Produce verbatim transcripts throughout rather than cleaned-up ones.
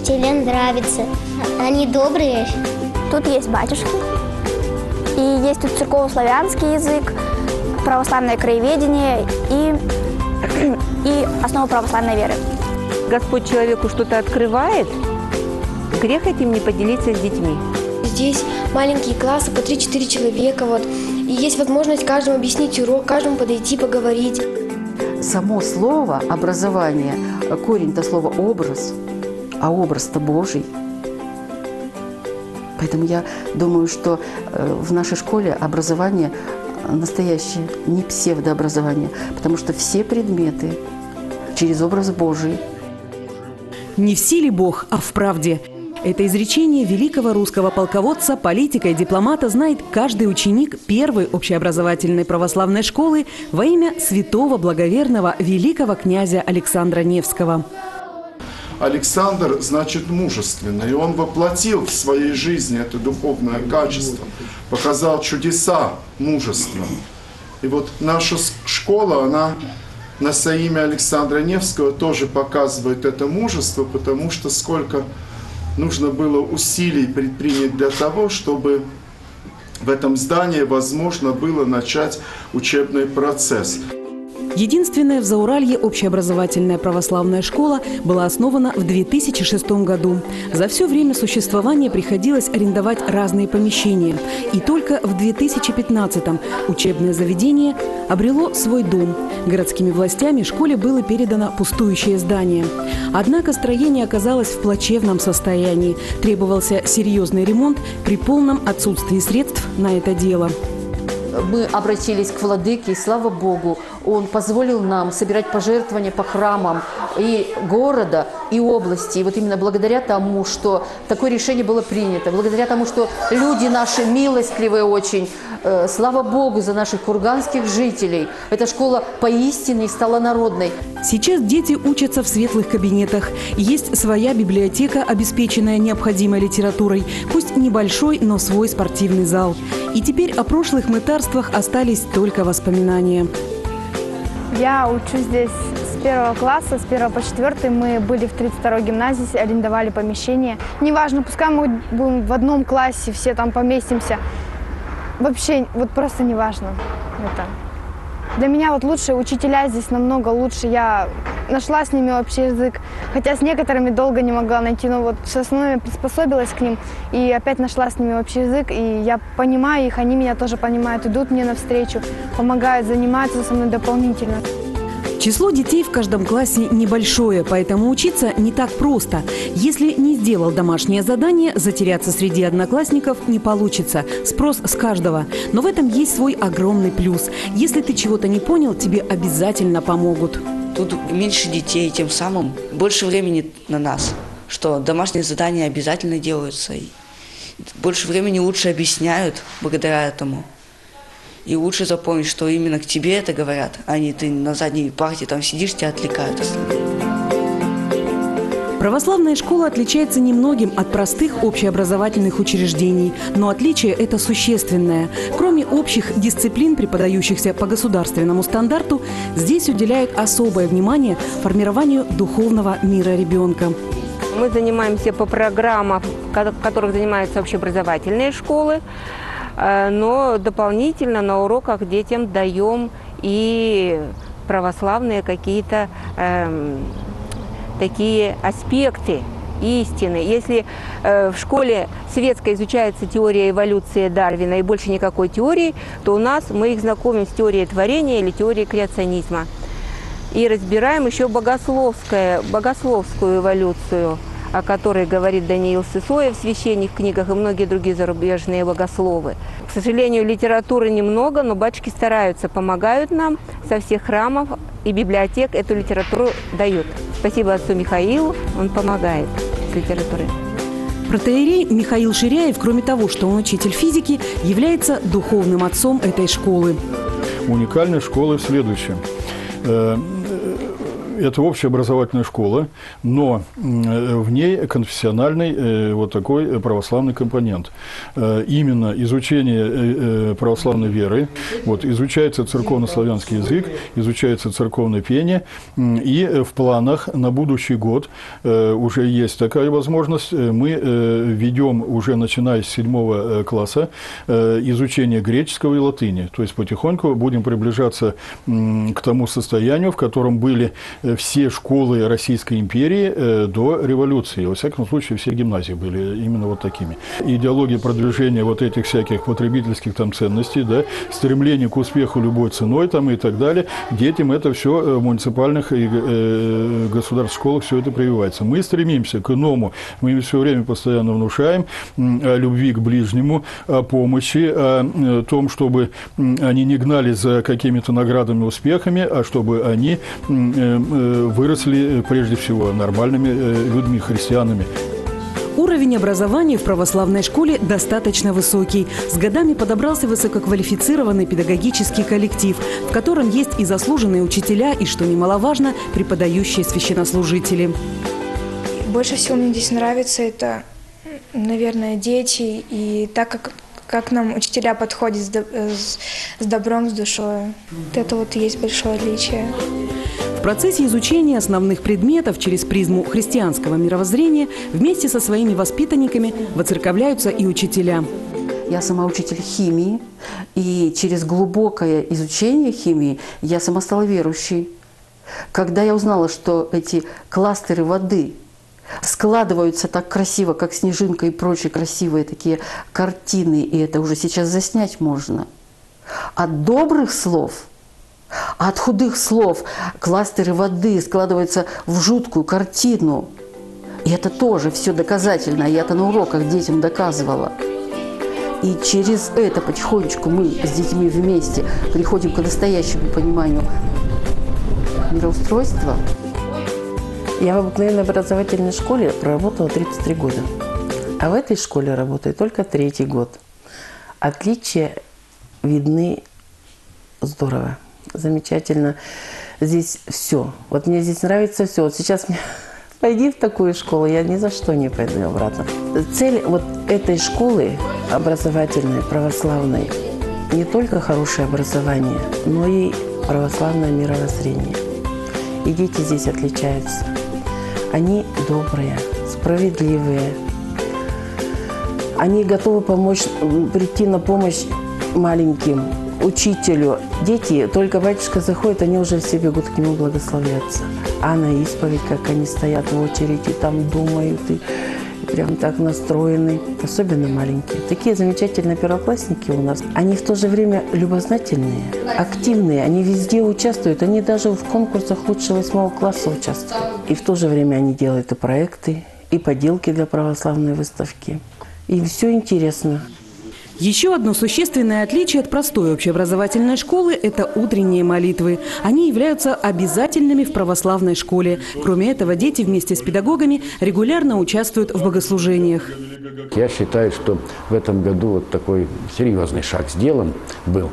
учителям нравится. Они добрые. Тут есть батюшки. И есть тут церковно-славянский язык, православное краеведение и, и основа православной веры. Господь человеку что-то открывает, грех этим не поделиться с детьми. Здесь маленькие классы по три-четыре человека, вот, и есть возможность каждому объяснить урок, каждому подойти, поговорить. Само слово образование, корень-то слова образ, а образ-то Божий. Поэтому я думаю, что в нашей школе образование настоящее, не псевдообразование, потому что все предметы через образ Божий. Не в силе Бог, а в правде. Это изречение великого русского полководца, политика и дипломата знает каждый ученик первой общеобразовательной православной школы во имя святого благоверного великого князя Александра Невского. Александр значит мужественный, и он воплотил в своей жизни это духовное качество, показал чудеса мужества. И вот наша школа, она на соимя Александра Невского тоже показывает это мужество, потому что сколько нужно было усилий предпринять для того, чтобы в этом здании возможно было начать учебный процесс. Единственная в Зауралье общеобразовательная православная школа была основана в две тысячи шестом году. За все время существования приходилось арендовать разные помещения. И только в две тысячи пятнадцатом учебное заведение обрело свой дом. Городскими властями школе было передано пустующее здание. Однако строение оказалось в плачевном состоянии. Требовался серьезный ремонт при полном отсутствии средств на это дело. Мы обратились к владыке, и слава Богу, он позволил нам собирать пожертвования по храмам и города, и области. И вот именно благодаря тому, что такое решение было принято, благодаря тому, что люди наши милостливые очень, э, слава Богу за наших курганских жителей, эта школа поистине стала народной. Сейчас дети учатся в светлых кабинетах. Есть своя библиотека, обеспеченная необходимой литературой. Пусть небольшой, но свой спортивный зал. И теперь о прошлых мытарствах остались только воспоминания. Я учусь здесь с первого класса, с первого по четвертый. Мы были в тридцать второй гимназии, арендовали помещение. Неважно, пускай мы будем в одном классе, все там поместимся. Вообще, вот просто неважно это. Для меня вот лучше учителя здесь намного лучше. Я нашла с ними общий язык, хотя с некоторыми долго не могла найти, но вот с основными приспособилась к ним и опять нашла с ними общий язык. И я понимаю их, они меня тоже понимают, идут мне навстречу, помогают, занимаются со мной дополнительно. Число детей в каждом классе небольшое, поэтому учиться не так просто. Если не сделал домашнее задание, затеряться среди одноклассников не получится. Спрос с каждого. Но в этом есть свой огромный плюс. Если ты чего-то не понял, тебе обязательно помогут. Тут меньше детей, тем самым больше времени на нас, что домашние задания обязательно делаются. И больше времени лучше объясняют благодаря этому. И лучше запомнить, что именно к тебе это говорят, а не ты на задней парте там сидишь, тебя отвлекают. Православная школа отличается немногим от простых общеобразовательных учреждений, но отличие это существенное. Кроме общих дисциплин, преподающихся по государственному стандарту, здесь уделяют особое внимание формированию духовного мира ребенка. Мы занимаемся по программам, в которых занимаются общеобразовательные школы, но дополнительно на уроках детям даем и православные какие-то э, такие аспекты истины. Если э, в школе светской изучается теория эволюции Дарвина и больше никакой теории, то у нас мы их знакомим с теорией творения или теорией креационизма. И разбираем еще богословское, богословскую эволюцию, о которой говорит Даниил Сысоев в священных книгах и многие другие зарубежные богословы. К сожалению, литературы немного, но батюшки стараются, помогают нам со всех храмов и библиотек эту литературу дают. Спасибо отцу Михаилу, он помогает с литературой. Протоиерей Михаил Ширяев, кроме того, что он учитель физики, является духовным отцом этой школы. Уникальность школы в следующем. Это общеобразовательная школа, но в ней конфессиональный вот такой православный компонент. Именно изучение православной веры, вот, изучается церковно-славянский язык, изучается церковное пение, и в планах на будущий год уже есть такая возможность. Мы ведем уже начиная с седьмого класса изучение греческого и латыни, то есть потихоньку будем приближаться к тому состоянию, в котором были все школы Российской империи до революции. Во всяком случае, все гимназии были именно вот такими. Идеология продвижения вот этих всяких потребительских там ценностей, да, стремление к успеху любой ценой там и так далее, детям это все в муниципальных и э, государственных школах все это прививается. Мы стремимся к иному, мы им все время постоянно внушаем о любви к ближнему, о помощи, о том, чтобы они не гнались за какими-то наградами, успехами, а чтобы они выросли прежде всего нормальными людьми, христианами. Уровень образования в православной школе достаточно высокий. С годами подобрался высококвалифицированный педагогический коллектив, в котором есть и заслуженные учителя, и, что немаловажно, преподающие священнослужители. Больше всего мне здесь нравится это, наверное, дети, и так как, как нам учителя подходят с, с, с добром, с душой. Вот это вот и есть большое отличие. В процессе изучения основных предметов через призму христианского мировоззрения вместе со своими воспитанниками воцерковляются и учителя. Я сама учитель химии, и через глубокое изучение химии я сама стала верующей. Когда я узнала, что эти кластеры воды складываются так красиво, как снежинка и прочие красивые такие картины, и это уже сейчас заснять можно. От добрых слов, от худых слов кластеры воды складываются в жуткую картину. И это тоже все доказательно. Я это на уроках детям доказывала. И через это потихонечку мы с детьми вместе приходим к настоящему пониманию мироустройства. Я в обыкновенной образовательной школе проработала тридцать три года. А в этой школе работаю только третий год. Отличия видны здорово, замечательно. Здесь все. Вот мне здесь нравится все. Вот сейчас мне пойди в такую школу, я ни за что не пойду обратно. Цель вот этой школы образовательной, православной, не только хорошее образование, но и православное мировоззрение. И дети здесь отличаются. Они добрые, справедливые. Они готовы помочь, прийти на помощь маленьким, учителю. Дети, только батюшка заходит, они уже все бегут к нему благословляться. А на исповедь, как они стоят в очереди, там думают, и, и прям так настроены. Особенно маленькие. Такие замечательные первоклассники у нас. Они в то же время любознательные, активные. Они везде участвуют. Они даже в конкурсах лучше восьмого класса участвуют. И в то же время они делают и проекты, и поделки для православной выставки. Им все интересно. Еще одно существенное отличие от простой общеобразовательной школы – это утренние молитвы. Они являются обязательными в православной школе. Кроме этого, дети вместе с педагогами регулярно участвуют в богослужениях. Я считаю, что в этом году вот такой серьезный шаг сделан был.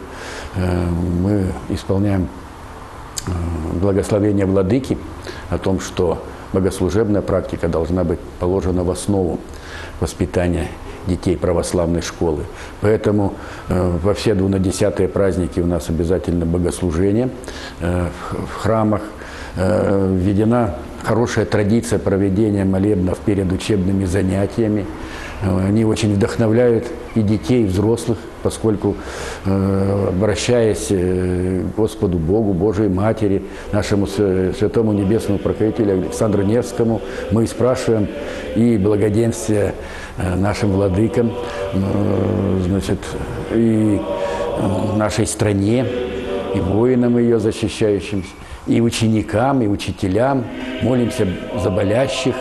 Мы исполняем благословение владыки о том, что богослужебная практика должна быть положена в основу воспитания детей православной школы. Поэтому э, во все двунадесятые праздники у нас обязательно богослужение э, в, в храмах. Э, введена хорошая традиция проведения молебнов перед учебными занятиями. Э, они очень вдохновляют и детей, и взрослых, поскольку, э, обращаясь э, к Господу Богу, Божией Матери, нашему святому небесному покровителю Александру Невскому, мы спрашиваем и благоденствие нашим владыкам, значит, и нашей стране, и воинам ее защищающим, и ученикам, и учителям. Молимся за болящих.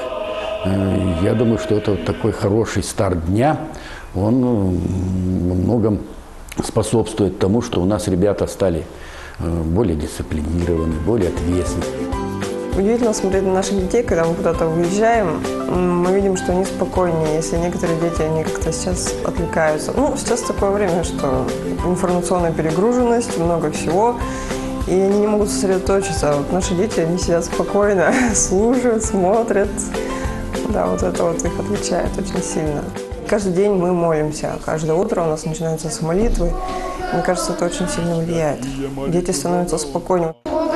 Я думаю, что это вот такой хороший старт дня. Он во многом способствует тому, что у нас ребята стали более дисциплинированы, более ответственны. Удивительно смотреть на наших детей, когда мы куда-то уезжаем, мы видим, что они спокойнее, если некоторые дети, они как-то сейчас отвлекаются. Ну, сейчас такое время, что информационная перегруженность, много всего, и они не могут сосредоточиться. Вот наши дети, они сидят спокойно, слушают, смотрят. Да, вот это вот их отличает очень сильно. Каждый день мы молимся, каждое утро у нас начинается с молитвы. Мне кажется, это очень сильно влияет. Дети становятся спокойнее.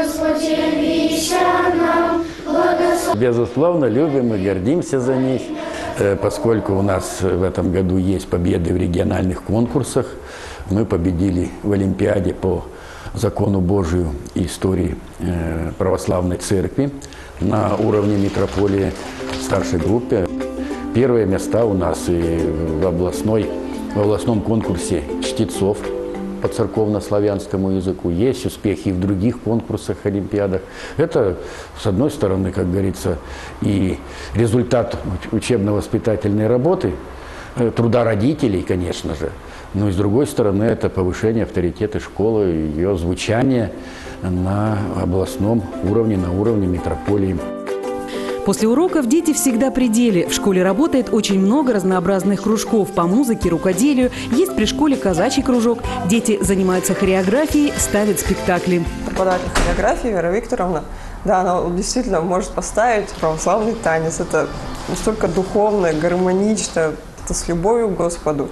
Безусловно, любим и гордимся за них, поскольку у нас в этом году есть победы в региональных конкурсах. Мы победили в Олимпиаде по закону Божию и истории православной церкви на уровне метрополии в старшей группе. Первые места у нас и в, областной, в областном конкурсе чтецов по церковно-славянскому языку. Есть успехи и в других конкурсах, олимпиадах. Это, с одной стороны, как говорится, и результат учебно-воспитательной работы, труда родителей, конечно же. Но и с другой стороны, это повышение авторитета школы, ее звучание на областном уровне, на уровне метрополии. После уроков дети всегда при деле. В школе работает очень много разнообразных кружков по музыке, рукоделию. Есть при школе казачий кружок. Дети занимаются хореографией, ставят спектакли. Преподаватель хореографии Вера Викторовна, да, она действительно может поставить православный танец. Это настолько духовно, гармонично, это с любовью к Господу.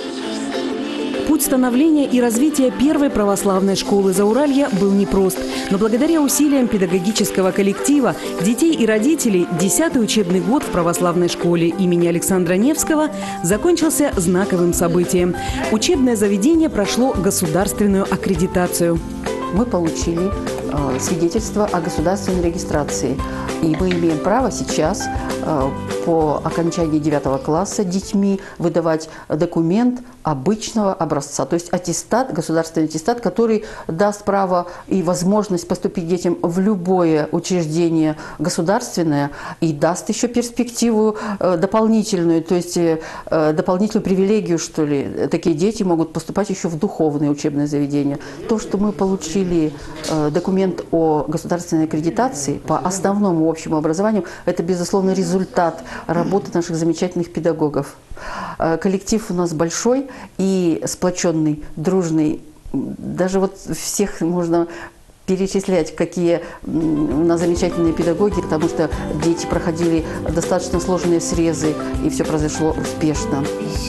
Путь становления и развития первой православной школы Зауралья был непрост. Но благодаря усилиям педагогического коллектива, детей и родителей, десятый учебный год в православной школе имени Александра Невского закончился знаковым событием. Учебное заведение прошло государственную аккредитацию. Мы получили э, свидетельство о государственной регистрации. И мы имеем право сейчас э, по окончании девятого класса детьми выдавать документ обычного образца, то есть аттестат, государственный аттестат, который даст право и возможность поступить детям в любое учреждение государственное и даст еще перспективу э, дополнительную, то есть э, дополнительную привилегию, что ли. Такие дети могут поступать еще в духовные учебные заведения. То, что мы получили э, документ о государственной аккредитации по основному общему образованию, это, безусловно, результат работы наших замечательных педагогов. Коллектив у нас большой и сплоченный, дружный. Даже вот всех можно перечислять, какие у нас замечательные педагоги, потому что дети проходили достаточно сложные срезы, и все произошло успешно.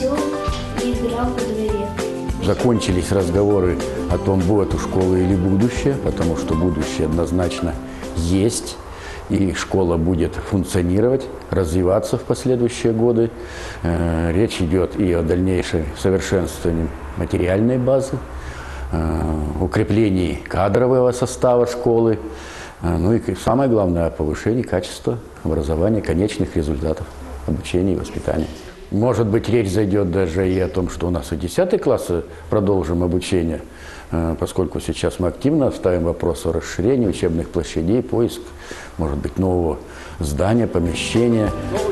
Закончились разговоры о том, будет у школы или будущее, потому что будущее однозначно есть. И школа будет функционировать, развиваться в последующие годы. Речь идет и о дальнейшем совершенствовании материальной базы, укреплении кадрового состава школы, ну и самое главное, о повышении качества образования, конечных результатов обучения и воспитания. Может быть, речь зайдет даже и о том, что у нас и десятые классы продолжим обучение, поскольку сейчас мы активно ставим вопрос о расширении учебных площадей, поиск, может быть, нового здания, помещения.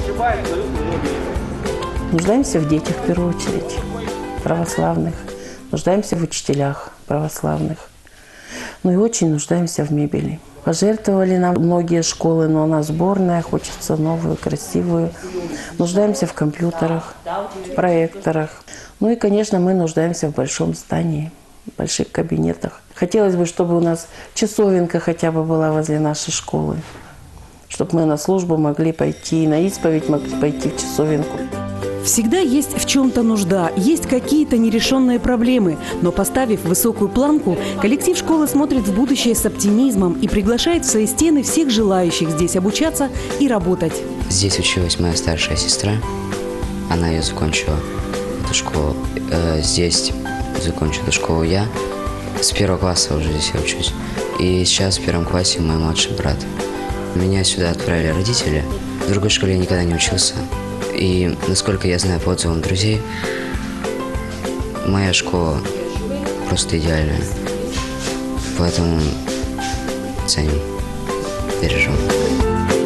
Нуждаемся в детях в первую очередь, православных. Нуждаемся в учителях православных. Ну и очень нуждаемся в мебели. Пожертвовали нам многие школы, но у нас сборная, хочется новую, красивую. Нуждаемся в компьютерах, в проекторах. Ну и, конечно, мы нуждаемся в большом здании, в больших кабинетах. Хотелось бы, чтобы у нас часовенка хотя бы была возле нашей школы, чтобы мы на службу могли пойти, на исповедь могли пойти в часовенку. Всегда есть в чем-то нужда, есть какие-то нерешенные проблемы. Но поставив высокую планку, коллектив школы смотрит в будущее с оптимизмом и приглашает в свои стены всех желающих здесь обучаться и работать. Здесь училась моя старшая сестра. Она ее закончила, эту школу. Здесь закончил эту школу я. С первого класса уже здесь я учусь. И сейчас в первом классе мой младший брат. Меня сюда отправили родители. В другой школе я никогда не учился. И, насколько я знаю по отзывам друзей, моя школа просто идеальная. Поэтому ценим, бережем.